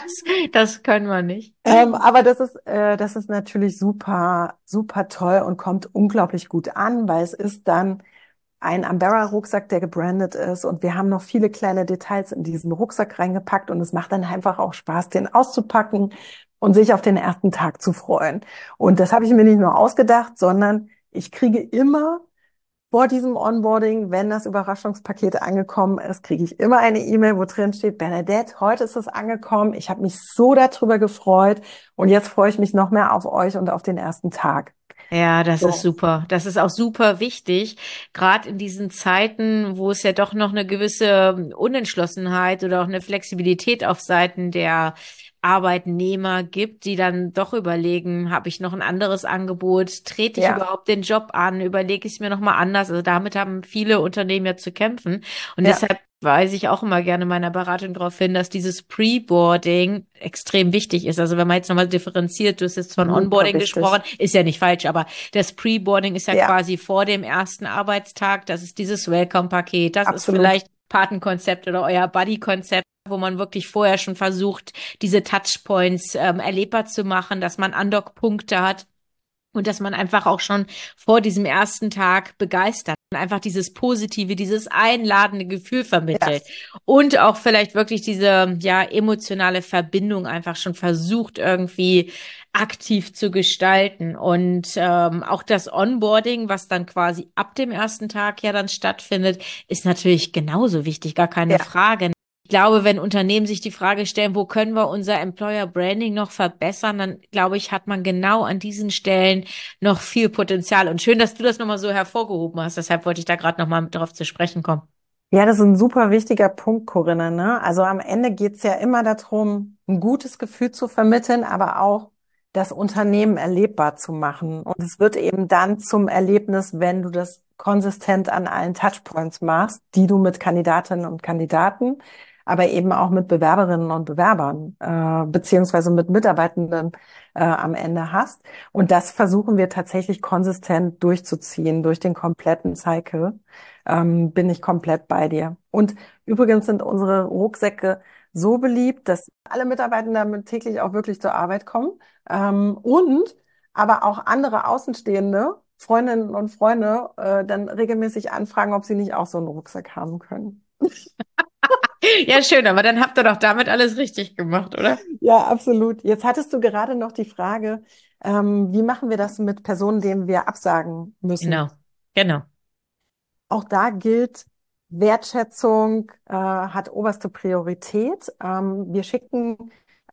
Das können wir nicht. Aber das ist natürlich super, super toll und kommt unglaublich gut an, weil es ist dann ein Ambera-Rucksack, der gebrandet ist und wir haben noch viele kleine Details in diesen Rucksack reingepackt und es macht dann einfach auch Spaß, den auszupacken und sich auf den ersten Tag zu freuen. Und das habe ich mir nicht nur ausgedacht, sondern ich kriege immer vor diesem Onboarding, wenn das Überraschungspaket angekommen ist, kriege ich immer eine E-Mail, wo drin steht, Bernadette, heute ist es angekommen. Ich habe mich so darüber gefreut und jetzt freue ich mich noch mehr auf euch und auf den ersten Tag. Ja, das ist So, super. Das ist auch super wichtig, gerade in diesen Zeiten, wo es ja doch noch eine gewisse Unentschlossenheit oder auch eine Flexibilität auf Seiten der Arbeitnehmer gibt, die dann doch überlegen, habe ich noch ein anderes Angebot, trete ich ja, überhaupt den Job an, überlege ich es mir noch mal anders. Also damit haben viele Unternehmen ja zu kämpfen. Und ja, deshalb weise ich auch immer gerne in meiner Beratung darauf hin, dass dieses Pre-Boarding extrem wichtig ist. Also wenn man jetzt nochmal differenziert, du hast jetzt von super Onboarding gesprochen, wichtig. ist ja nicht falsch, aber das Pre-Boarding ist ja Ja, quasi vor dem ersten Arbeitstag. Das ist dieses Welcome-Paket. Das ist absolut. vielleicht Patenkonzept oder euer Buddy-Konzept, wo man wirklich vorher schon versucht, diese Touchpoints erlebbar zu machen, dass man Andockpunkte hat. Und dass man einfach auch schon vor diesem ersten Tag begeistert und einfach dieses positive, dieses einladende Gefühl Ja, vermittelt. Und auch vielleicht wirklich diese, ja, emotionale Verbindung einfach schon versucht, irgendwie aktiv zu gestalten. Und auch das Onboarding, was dann quasi ab dem ersten Tag ja dann stattfindet, ist natürlich genauso wichtig, gar keine ja. Frage. Ich glaube, wenn Unternehmen sich die Frage stellen, wo können wir unser Employer Branding noch verbessern, dann glaube ich, hat man genau an diesen Stellen noch viel Potenzial. Und schön, dass du das nochmal so hervorgehoben hast. Deshalb wollte ich da gerade nochmal darauf zu sprechen kommen. Ja, das ist ein super wichtiger Punkt, Corinna, ne? Also am Ende geht's ja immer darum, ein gutes Gefühl zu vermitteln, aber auch das Unternehmen erlebbar zu machen. Und es wird eben dann zum Erlebnis, wenn du das konsistent an allen Touchpoints machst, die du mit Kandidatinnen und Kandidaten, aber eben auch mit Bewerberinnen und Bewerbern, beziehungsweise mit Mitarbeitenden, am Ende hast. Und das versuchen wir tatsächlich konsistent durchzuziehen, durch den kompletten Cycle, bin ich komplett bei dir. Und übrigens sind unsere Rucksäcke so beliebt, dass alle Mitarbeitenden damit täglich auch wirklich zur Arbeit kommen. Und aber auch andere Außenstehende, Freundinnen und Freunde, dann regelmäßig anfragen, ob sie nicht auch so einen Rucksack haben können. Ja, schön, aber dann habt ihr doch damit alles richtig gemacht, oder? Ja, absolut. Jetzt hattest du gerade noch die Frage, wie machen wir das mit Personen, denen wir absagen müssen? Genau, genau. Auch da gilt, Wertschätzung hat oberste Priorität. Wir schicken,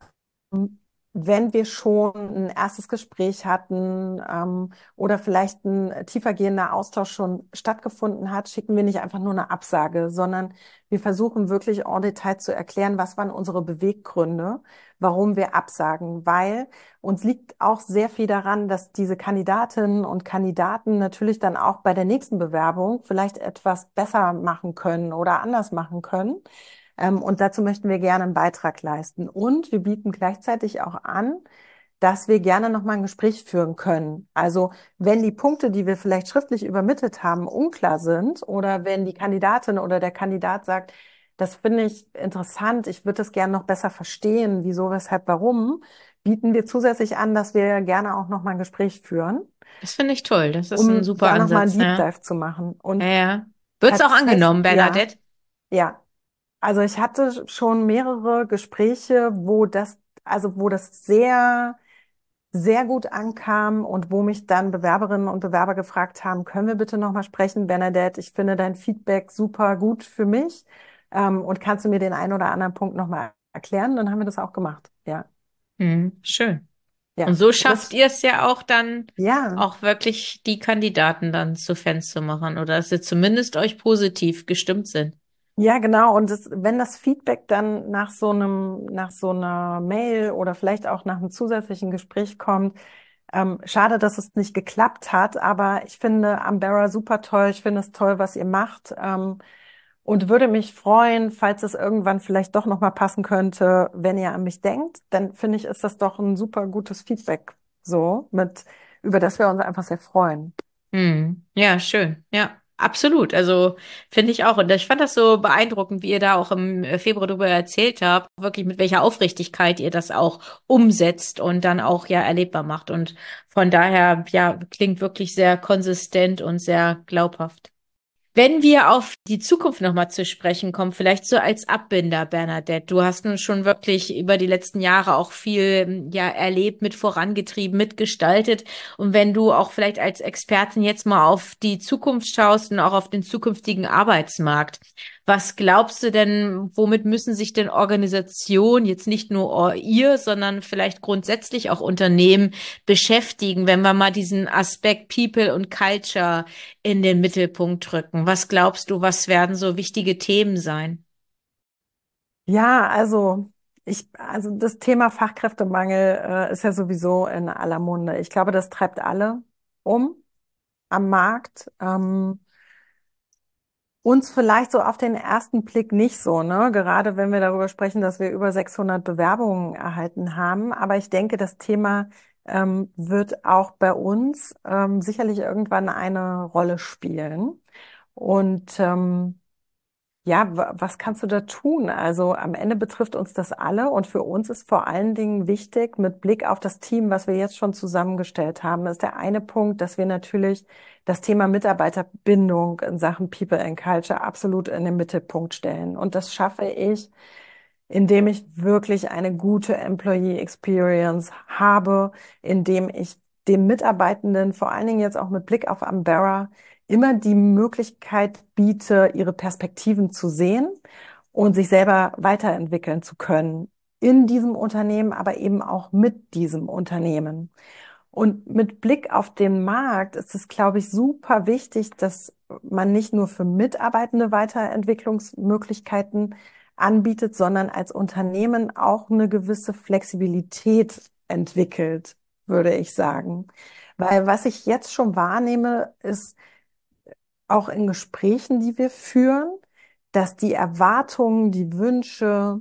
wenn wir schon ein erstes Gespräch hatten oder vielleicht ein tiefergehender Austausch schon stattgefunden hat, schicken wir nicht einfach nur eine Absage, sondern wir versuchen wirklich en Detail zu erklären, was waren unsere Beweggründe, warum wir absagen, weil uns liegt auch sehr viel daran, dass diese Kandidatinnen und Kandidaten natürlich dann auch bei der nächsten Bewerbung vielleicht etwas besser machen können oder anders machen können. Und dazu möchten wir gerne einen Beitrag leisten. Und wir bieten gleichzeitig auch an, dass wir gerne nochmal ein Gespräch führen können. Also wenn die Punkte, die wir vielleicht schriftlich übermittelt haben, unklar sind oder wenn die Kandidatin oder der Kandidat sagt, das finde ich interessant, ich würde das gerne noch besser verstehen, wieso, weshalb, warum, bieten wir zusätzlich an, dass wir gerne auch nochmal ein Gespräch führen, Das finde ich toll. Das ist ein um super da nochmal einen Ansatz, Deep ja. Dive zu machen. Ja, Und ja. Wird's auch tatsächlich, angenommen, ja, Bernadette? ja. Also ich hatte schon mehrere Gespräche, wo das sehr, sehr gut ankam und wo mich dann Bewerberinnen und Bewerber gefragt haben, können wir bitte nochmal sprechen, Bernadette? Ich finde dein Feedback super gut für mich. Und kannst du mir den einen oder anderen Punkt nochmal erklären? Dann haben wir das auch gemacht. Ja, Schön. Und ja. so Und schafft ihr es ja auch dann, ja. auch wirklich die Kandidaten dann zu Fans zu machen oder dass sie zumindest euch positiv gestimmt sind. Ja, genau. Und wenn das Feedback dann nach so einer Mail oder vielleicht auch nach einem zusätzlichen Gespräch kommt, schade, dass es nicht geklappt hat, aber ich finde Ambera super toll. Ich finde es toll, was ihr macht, und würde mich freuen, falls es irgendwann vielleicht doch noch mal passen könnte, wenn ihr an mich denkt. Dann finde ich, ist das doch ein super gutes Feedback, so über das wir uns einfach sehr freuen. Ja, schön. Ja. Absolut, also finde ich auch. Und ich fand das so beeindruckend, wie ihr da auch im Februar darüber erzählt habt, wirklich mit welcher Aufrichtigkeit ihr das auch umsetzt und dann auch ja erlebbar macht. Und von daher, ja, klingt wirklich sehr konsistent und sehr glaubhaft. Wenn wir auf die Zukunft nochmal zu sprechen kommen, vielleicht so als Abbinder, Bernadette. Du hast nun schon wirklich über die letzten Jahre auch viel, ja, erlebt, mit vorangetrieben, mitgestaltet. Und wenn du auch vielleicht als Expertin jetzt mal auf die Zukunft schaust und auch auf den zukünftigen Arbeitsmarkt, was glaubst du denn, womit müssen sich denn Organisationen, jetzt nicht nur ihr, sondern vielleicht grundsätzlich auch Unternehmen beschäftigen, wenn wir mal diesen Aspekt People und Culture in den Mittelpunkt rücken? Was glaubst du, was werden so wichtige Themen sein? Ja, also das Thema Fachkräftemangel ist ja sowieso in aller Munde. Ich glaube, das treibt alle um am Markt. Uns vielleicht so auf den ersten Blick nicht so, ne? Gerade wenn wir darüber sprechen, dass wir über 600 Bewerbungen erhalten haben. Aber ich denke, das Thema wird auch bei uns sicherlich irgendwann eine Rolle spielen. Und ja, was kannst du da tun? Also am Ende betrifft uns das alle und für uns ist vor allen Dingen wichtig, mit Blick auf das Team, was wir jetzt schon zusammengestellt haben, ist der eine Punkt, dass wir natürlich das Thema Mitarbeiterbindung in Sachen People and Culture absolut in den Mittelpunkt stellen. Und das schaffe ich, indem ich wirklich eine gute Employee Experience habe, indem ich den Mitarbeitenden, vor allen Dingen jetzt auch mit Blick auf Ambera, immer die Möglichkeit biete, ihre Perspektiven zu sehen und sich selber weiterentwickeln zu können in diesem Unternehmen, aber eben auch mit diesem Unternehmen. Und mit Blick auf den Markt ist es, glaube ich, super wichtig, dass man nicht nur für Mitarbeitende Weiterentwicklungsmöglichkeiten anbietet, sondern als Unternehmen auch eine gewisse Flexibilität entwickelt, würde ich sagen. Weil was ich jetzt schon wahrnehme, ist auch in Gesprächen, die wir führen, dass die Erwartungen, die Wünsche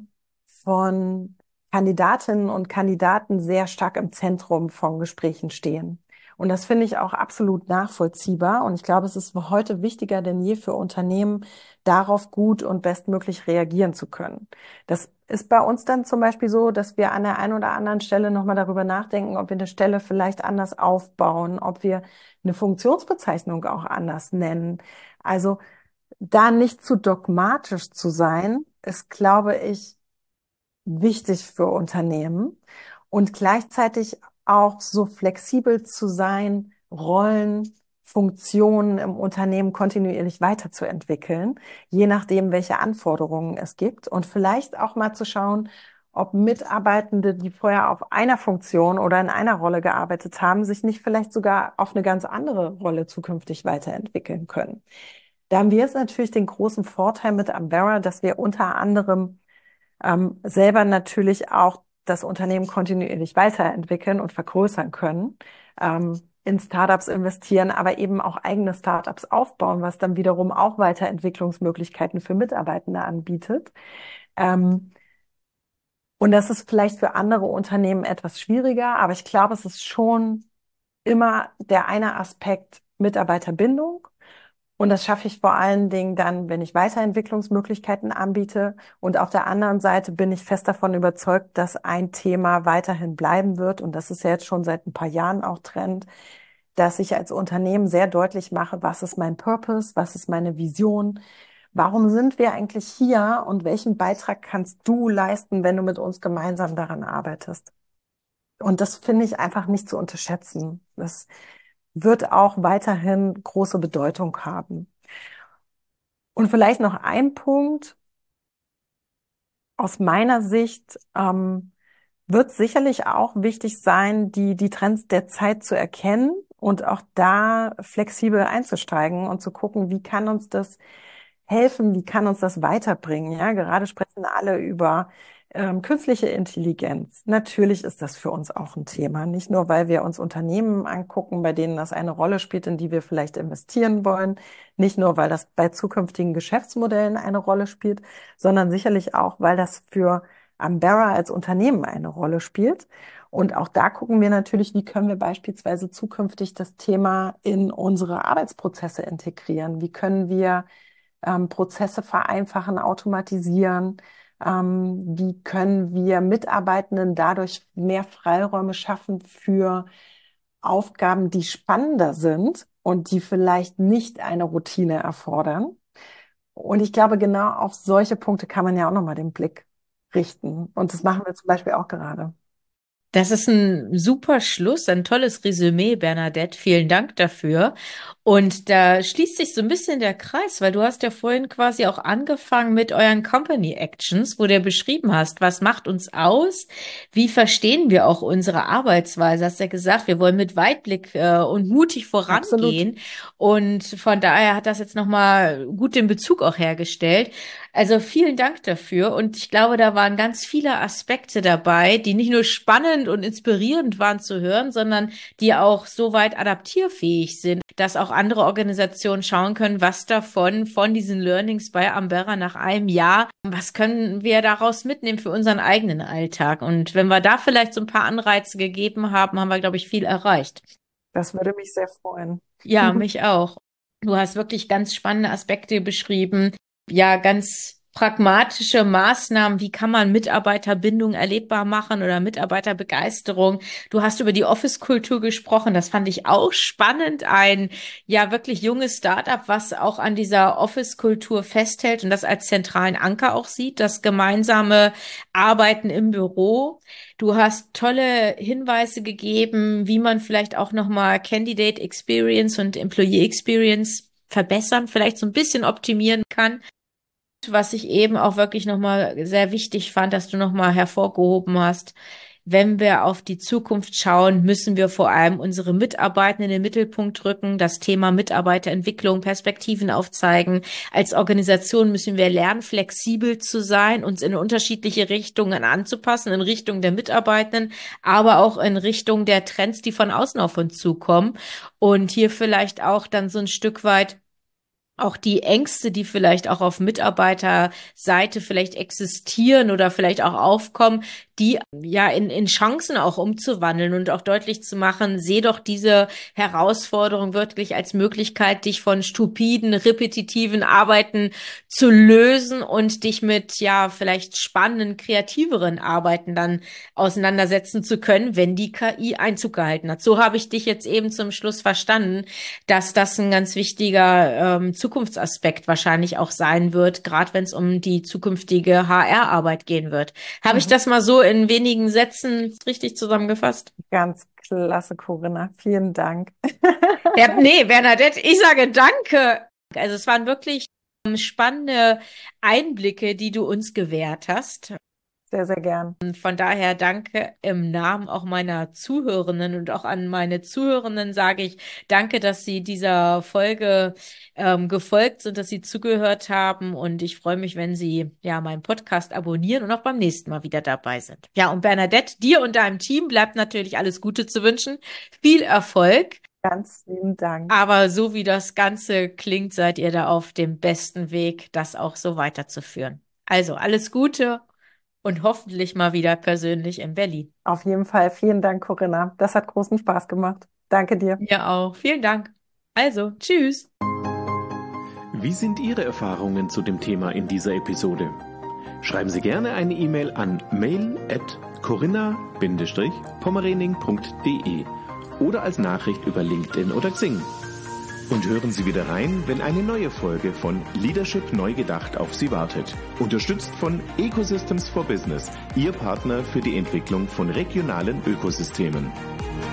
von Kandidatinnen und Kandidaten sehr stark im Zentrum von Gesprächen stehen. Und das finde ich auch absolut nachvollziehbar. Und ich glaube, es ist heute wichtiger denn je für Unternehmen, darauf gut und bestmöglich reagieren zu können. Das ist bei uns dann zum Beispiel so, dass wir an der einen oder anderen Stelle nochmal darüber nachdenken, ob wir eine Stelle vielleicht anders aufbauen, ob wir eine Funktionsbezeichnung auch anders nennen. Also da nicht zu dogmatisch zu sein, ist, glaube ich, wichtig für Unternehmen und gleichzeitig auch so flexibel zu sein, Rollen, Funktionen im Unternehmen kontinuierlich weiterzuentwickeln, je nachdem, welche Anforderungen es gibt und vielleicht auch mal zu schauen, ob Mitarbeitende, die vorher auf einer Funktion oder in einer Rolle gearbeitet haben, sich nicht vielleicht sogar auf eine ganz andere Rolle zukünftig weiterentwickeln können. Da haben wir jetzt natürlich den großen Vorteil mit Ambera, dass wir unter anderem selber natürlich auch das Unternehmen kontinuierlich weiterentwickeln und vergrößern können, in Startups investieren, aber eben auch eigene Startups aufbauen, was dann wiederum auch Weiterentwicklungsmöglichkeiten für Mitarbeitende anbietet. Und das ist vielleicht für andere Unternehmen etwas schwieriger, aber ich glaube, es ist schon immer der eine Aspekt Mitarbeiterbindung. Und das schaffe ich vor allen Dingen dann, wenn ich Weiterentwicklungsmöglichkeiten anbiete. Und auf der anderen Seite bin ich fest davon überzeugt, dass ein Thema weiterhin bleiben wird. Und das ist ja jetzt schon seit ein paar Jahren auch Trend, dass ich als Unternehmen sehr deutlich mache, was ist mein Purpose, was ist meine Vision, warum sind wir eigentlich hier und welchen Beitrag kannst du leisten, wenn du mit uns gemeinsam daran arbeitest. Und das finde ich einfach nicht zu unterschätzen. Das wird auch weiterhin große Bedeutung haben. Und vielleicht noch ein Punkt aus meiner Sicht, wird sicherlich auch wichtig sein, die Trends der Zeit zu erkennen und auch da flexibel einzusteigen und zu gucken, wie kann uns das helfen, wie kann uns das weiterbringen. Ja, gerade sprechen alle über künstliche Intelligenz. Natürlich ist das für uns auch ein Thema. Nicht nur, weil wir uns Unternehmen angucken, bei denen das eine Rolle spielt, in die wir vielleicht investieren wollen. Nicht nur, weil das bei zukünftigen Geschäftsmodellen eine Rolle spielt, sondern sicherlich auch, weil das für Ambera als Unternehmen eine Rolle spielt. Und auch da gucken wir natürlich, wie können wir beispielsweise zukünftig das Thema in unsere Arbeitsprozesse integrieren? Wie können wir Prozesse vereinfachen, automatisieren? Wie können wir Mitarbeitenden dadurch mehr Freiräume schaffen für Aufgaben, die spannender sind und die vielleicht nicht eine Routine erfordern? Und ich glaube, genau auf solche Punkte kann man ja auch nochmal den Blick richten. Und das machen wir zum Beispiel auch gerade. Das ist ein super Schluss, ein tolles Resümee, Bernadette. Vielen Dank dafür. Und da schließt sich so ein bisschen der Kreis, weil du hast ja vorhin quasi auch angefangen mit euren Company Actions, wo du beschrieben hast, was macht uns aus? Wie verstehen wir auch unsere Arbeitsweise? Hast ja gesagt, wir wollen mit Weitblick und mutig vorangehen. Absolut. Und von daher hat das jetzt nochmal gut den Bezug auch hergestellt. Also vielen Dank dafür. Und ich glaube, da waren ganz viele Aspekte dabei, die nicht nur spannend und inspirierend waren zu hören, sondern die auch so weit adaptierfähig sind, dass auch andere Organisationen schauen können, was davon, von diesen Learnings bei Ambera nach einem Jahr, was können wir daraus mitnehmen für unseren eigenen Alltag? Und wenn wir da vielleicht so ein paar Anreize gegeben haben, haben wir, glaube ich, viel erreicht. Das würde mich sehr freuen. Ja, mich auch. Du hast wirklich ganz spannende Aspekte beschrieben. Ja, ganz pragmatische Maßnahmen, wie kann man Mitarbeiterbindung erlebbar machen oder Mitarbeiterbegeisterung. Du hast über die Office-Kultur gesprochen, das fand ich auch spannend. Ein ja wirklich junges Startup, was auch an dieser Office-Kultur festhält und das als zentralen Anker auch sieht, das gemeinsame Arbeiten im Büro. Du hast tolle Hinweise gegeben, wie man vielleicht auch nochmal Candidate Experience und Employee Experience verbessern, vielleicht so ein bisschen optimieren kann. Was ich eben auch wirklich nochmal sehr wichtig fand, dass du nochmal hervorgehoben hast, wenn wir auf die Zukunft schauen, müssen wir vor allem unsere Mitarbeitenden in den Mittelpunkt rücken, das Thema Mitarbeiterentwicklung, Perspektiven aufzeigen. Als Organisation müssen wir lernen, flexibel zu sein, uns in unterschiedliche Richtungen anzupassen, in Richtung der Mitarbeitenden, aber auch in Richtung der Trends, die von außen auf uns zukommen. Und hier vielleicht auch dann so ein Stück weit auch die Ängste, die vielleicht auch auf Mitarbeiterseite vielleicht existieren oder vielleicht auch aufkommen, die ja in Chancen auch umzuwandeln und auch deutlich zu machen, sehe doch diese Herausforderung wirklich als Möglichkeit, dich von stupiden, repetitiven Arbeiten zu lösen und dich mit ja vielleicht spannenden, kreativeren Arbeiten dann auseinandersetzen zu können, wenn die KI Einzug gehalten hat. So habe ich dich jetzt eben zum Schluss verstanden, dass das ein ganz wichtiger Zukunftsaspekt wahrscheinlich auch sein wird, gerade wenn es um die zukünftige HR-Arbeit gehen wird. Habe ich das mal so in wenigen Sätzen richtig zusammengefasst? Ganz klasse, Corinna. Vielen Dank. Ja, nee, Bernadette, ich sage danke. Also es waren wirklich spannende Einblicke, die du uns gewährt hast. Sehr, sehr gern. Von daher danke im Namen auch meiner Zuhörenden und auch an meine Zuhörenden sage ich danke, dass Sie dieser Folge gefolgt sind, dass Sie zugehört haben und ich freue mich, wenn Sie ja meinen Podcast abonnieren und auch beim nächsten Mal wieder dabei sind. Ja, und Bernadette, dir und deinem Team bleibt natürlich alles Gute zu wünschen. Viel Erfolg. Ganz lieben Dank. Aber so wie das Ganze klingt, seid ihr da auf dem besten Weg, das auch so weiterzuführen. Also alles Gute. Und hoffentlich mal wieder persönlich in Berlin. Auf jeden Fall. Vielen Dank, Corinna. Das hat großen Spaß gemacht. Danke dir. Mir auch. Vielen Dank. Also, tschüss. Wie sind Ihre Erfahrungen zu dem Thema in dieser Episode? Schreiben Sie gerne eine E-Mail an mail@corinna-pommerening.de oder als Nachricht über LinkedIn oder Xing. Und hören Sie wieder rein, wenn eine neue Folge von Leadership neu gedacht auf Sie wartet. Unterstützt von Ecosystems for Business, Ihr Partner für die Entwicklung von regionalen Ökosystemen.